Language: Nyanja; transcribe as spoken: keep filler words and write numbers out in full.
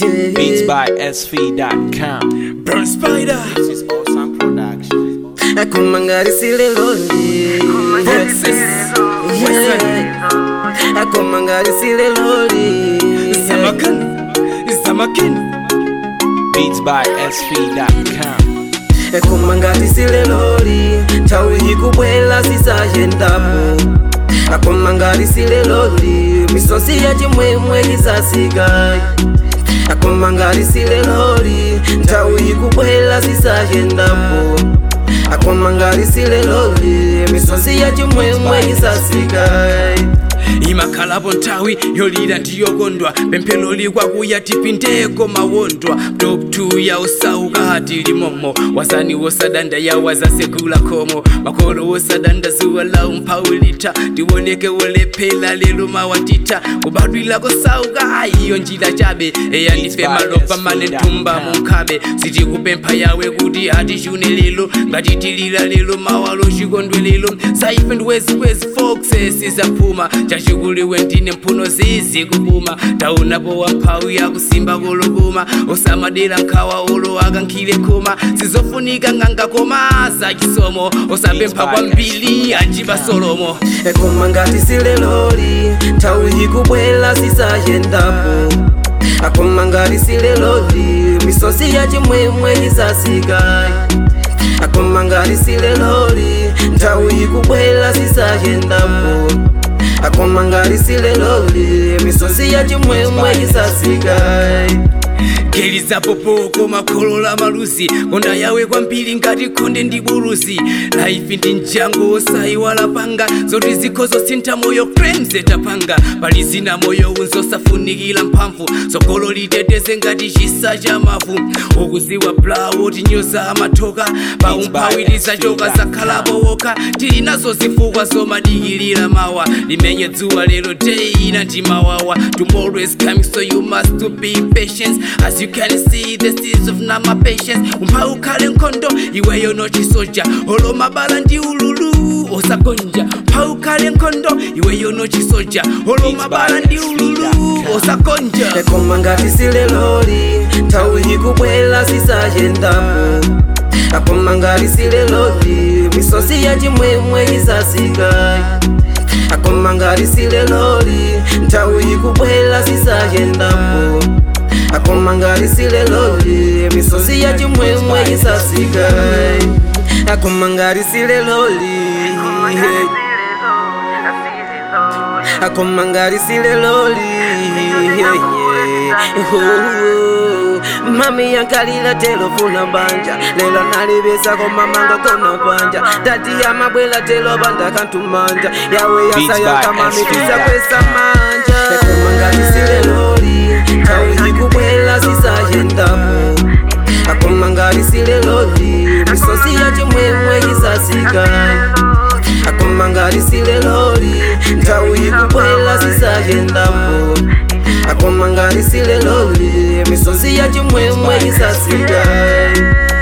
Beats by S V dot com. Burn Spider. This is Awesome Production. Akumangari sile loli. Akumangari sile loli. Zamakin. Zamakin. Beats by S V dot com. Akumangari sile loli. Tawi hikubwela sisajendapo. Akumangari sile loli. Misosi ya chimwemwe kisasigai. Akumangari sile loli. Tawi hikubwela sisajendapo. Akumangari sile loli. Misosi ya chimwemwe kisasigai. Imakalabo ntawi yolira ndiyokondwa pemphero ligwa kuya tipindeko mawondwa top two ya usauka hati limomo wasani wosadanda ya wazasekula komo makolo wosadanda zuwa la umpawulita diwoneke wolephela lelo mawatita kubadwila kosauka ayiyo njila chabe eyandife malopa mane ntumba munkabe siti kupempha yawe kuti atishune lelo ngatitilila lelo mawalo chikondwe lelo saife ndwezi kwezi foxes izaphuma chachikuli wendine mphuno zizi kubuma taunapo wamphawu yakusimba kolokuma osamadera nkhawa olo akankhile khoma sizofunika ngangakoma zachisomo osapempha kwambiri ajiba solomo Akumangari sile loli. Tawi hikubwela sisajendapo. Akumangari sile loli. Misosi ya chimwemwe kisasigai. Akumangari sile loli. Tawi hikubwela sisajendapo. Akumangari sile loli. Misosi ya chimwemwe kisasigai. Keliza popoko makolola malusi konda yawe kwambiri ngati konde ndi bulusi life ndi njango osaiwala panga zoti zikhozo sintha moyo frames etapanga pali zina moyo unzosafunikira mphamvu sogolo liteteze ngati chisa cha mavu ukuziwa blawo tinyoza amathoka paumpawiriza choka zakhalapo woka tili nazo zifukwa zomadikilira mawa limenye dzuwa lero day ina ndi mawawa tomorrow is coming so you must to be patient as you can see the seeds of nama patience umpha ukhale nkhondo iweyo nochisoja olo mabala ndi ululu osagonja umpha ukhale nkhondo iweyo nochisoja olo mabala ndi ululu osagonja Akumangari sile loli. Tawi hikubwela sisajendapo. Akumangari sile loli. Misosi ya chimwemwe kisasigai. Akumangari sile loli. Tawi hikubwela sisajendapo. Akumangari sile loli. Misosi ya chimwemwe kisasigai. Akumangari sile loli. Akumangari sile loli. Mami yankalila telo funa banja. Lela nalibesa kwa mamanga kona banja. Tati ya mabwela telo banda kantumanja. Yawe yasa yaka mami tisa kwesa manja. Akumangari sile loli. Tawi hikubwela sisajendapo. Akumangari sile loli. Misosi ya chimwemwe kisasigai. Akumangari sile loli. Tawi hikubwela sisajendapo. Akumangari sile loli. Misosi ya chimwemwe kisasigai.